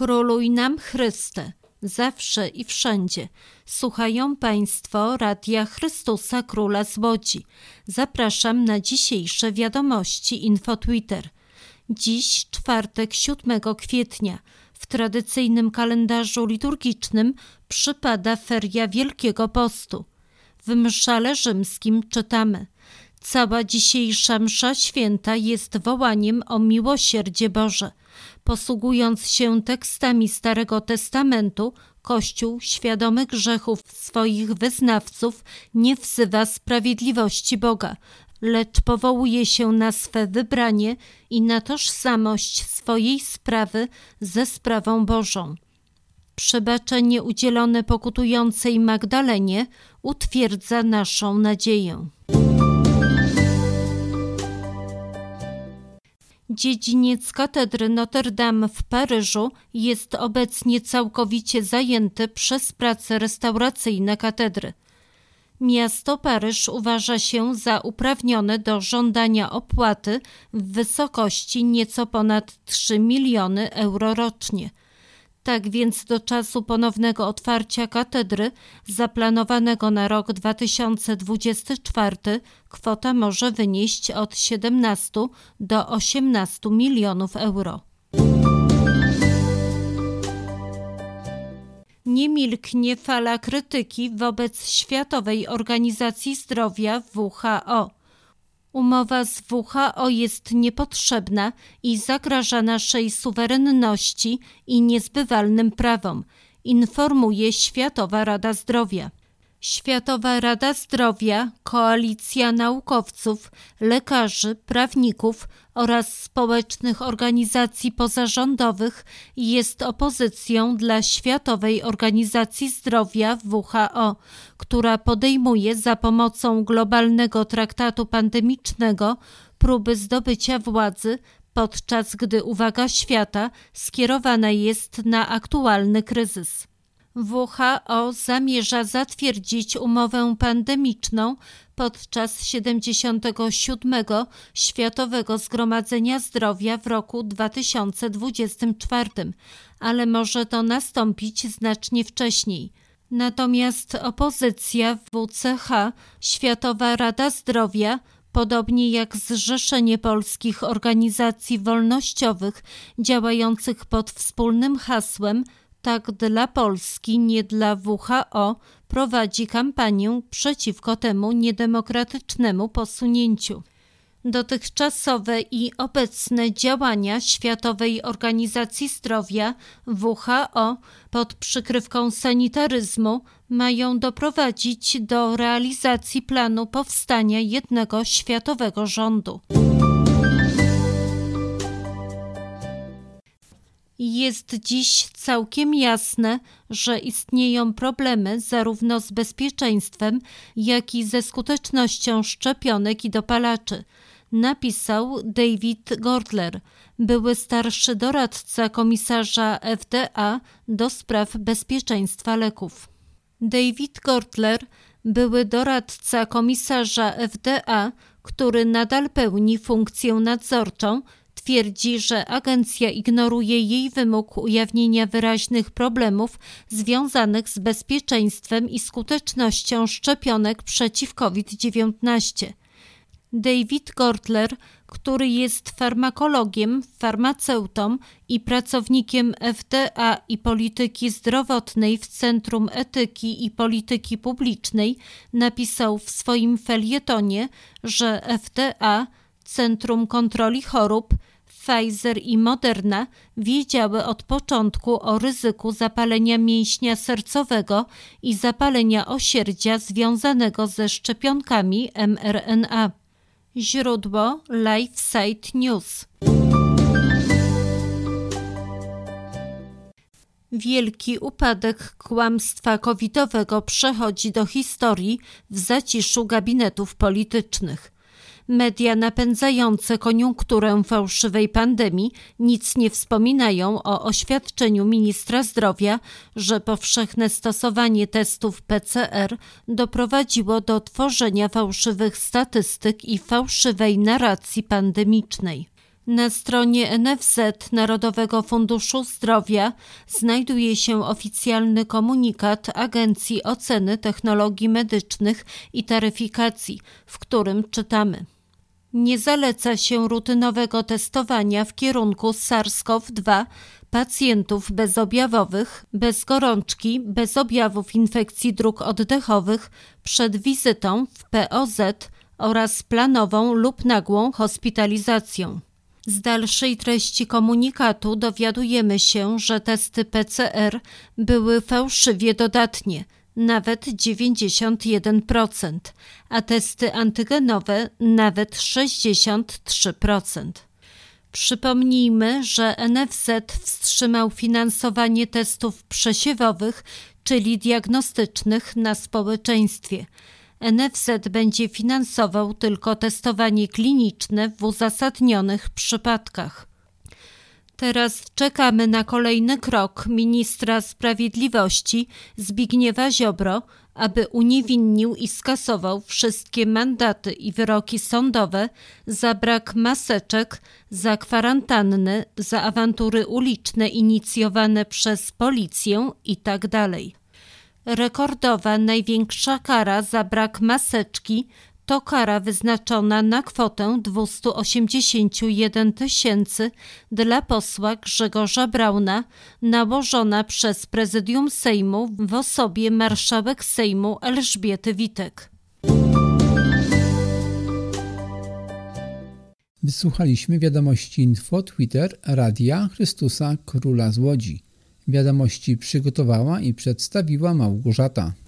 Króluj nam Chryste, zawsze i wszędzie. Słuchają Państwo Radia Chrystusa Króla z Łodzi. Zapraszam na dzisiejsze wiadomości Info Twitter. Dziś czwartek 7 kwietnia. W tradycyjnym kalendarzu liturgicznym przypada feria Wielkiego Postu. W mszale rzymskim czytamy: cała dzisiejsza msza święta jest wołaniem o miłosierdzie Boże. Posługując się tekstami Starego Testamentu, Kościół, świadomy grzechów swoich wyznawców, nie wzywa sprawiedliwości Boga, lecz powołuje się na swe wybranie i na tożsamość swojej sprawy ze sprawą Bożą. Przebaczenie udzielone pokutującej Magdalenie utwierdza naszą nadzieję. Dziedziniec katedry Notre Dame w Paryżu jest obecnie całkowicie zajęty przez prace restauracyjne katedry. Miasto Paryż uważa się za uprawnione do żądania opłaty w wysokości nieco ponad 3 miliony euro rocznie. Tak więc do czasu ponownego otwarcia katedry, zaplanowanego na rok 2024, kwota może wynieść od 17 do 18 milionów euro. Nie milknie fala krytyki wobec Światowej Organizacji Zdrowia WHO. Umowa z WHO jest niepotrzebna i zagraża naszej suwerenności i niezbywalnym prawom, informuje Światowa Rada Zdrowia. Światowa Rada Zdrowia, koalicja naukowców, lekarzy, prawników oraz społecznych organizacji pozarządowych jest opozycją dla Światowej Organizacji Zdrowia WHO, która podejmuje za pomocą globalnego traktatu pandemicznego próby zdobycia władzy, podczas gdy uwaga świata skierowana jest na aktualny kryzys. WHO zamierza zatwierdzić umowę pandemiczną podczas 77. Światowego Zgromadzenia Zdrowia w roku 2024, ale może to nastąpić znacznie wcześniej. Natomiast opozycja WCH, Światowa Rada Zdrowia, podobnie jak Zrzeszenie Polskich Organizacji Wolnościowych działających pod wspólnym hasłem Tak dla Polski, nie dla WHO, prowadzi kampanię przeciwko temu niedemokratycznemu posunięciu. Dotychczasowe i obecne działania Światowej Organizacji Zdrowia WHO pod przykrywką sanitaryzmu mają doprowadzić do realizacji planu powstania jednego światowego rządu. Jest dziś całkiem jasne, że istnieją problemy zarówno z bezpieczeństwem, jak i ze skutecznością szczepionek i dopalaczy, napisał David Gortler, były starszy doradca komisarza FDA do spraw bezpieczeństwa leków. David Gortler, były doradca komisarza FDA, który nadal pełni funkcję nadzorczą, twierdzi, że agencja ignoruje jej wymóg ujawnienia wyraźnych problemów związanych z bezpieczeństwem i skutecznością szczepionek przeciw COVID-19. David Gortler, który jest farmakologiem, farmaceutą i pracownikiem FDA i polityki zdrowotnej w Centrum Etyki i Polityki Publicznej, napisał w swoim felietonie, że FDA, Centrum Kontroli Chorób, Pfizer i Moderna wiedziały od początku o ryzyku zapalenia mięśnia sercowego i zapalenia osierdzia związanego ze szczepionkami mRNA. Źródło LifeSite News. Wielki upadek kłamstwa covidowego przechodzi do historii w zaciszu gabinetów politycznych. Media napędzające koniunkturę fałszywej pandemii nic nie wspominają o oświadczeniu ministra zdrowia, że powszechne stosowanie testów PCR doprowadziło do tworzenia fałszywych statystyk i fałszywej narracji pandemicznej. Na stronie NFZ, Narodowego Funduszu Zdrowia, znajduje się oficjalny komunikat Agencji Oceny Technologii Medycznych i Taryfikacji, w którym czytamy: nie zaleca się rutynowego testowania w kierunku SARS-CoV-2 pacjentów bezobjawowych, bez gorączki, bez objawów infekcji dróg oddechowych przed wizytą w POZ oraz planową lub nagłą hospitalizacją. Z dalszej treści komunikatu dowiadujemy się, że testy PCR były fałszywie dodatnie, nawet 91%, a testy antygenowe nawet 63%. Przypomnijmy, że NFZ wstrzymał finansowanie testów przesiewowych, czyli diagnostycznych, na społeczeństwie. NFZ będzie finansował tylko testowanie kliniczne w uzasadnionych przypadkach. Teraz czekamy na kolejny krok ministra sprawiedliwości Zbigniewa Ziobro, aby uniewinnił i skasował wszystkie mandaty i wyroki sądowe za brak maseczek, za kwarantanny, za awantury uliczne inicjowane przez policję itd. Rekordowa największa kara za brak maseczki to kara wyznaczona na kwotę 281 000 dla posła Grzegorza Brauna, nałożona przez Prezydium Sejmu w osobie marszałek Sejmu Elżbiety Witek. Wysłuchaliśmy wiadomości Info Twitter Radia Chrystusa Króla z Łodzi. Wiadomości przygotowała i przedstawiła Małgorzata.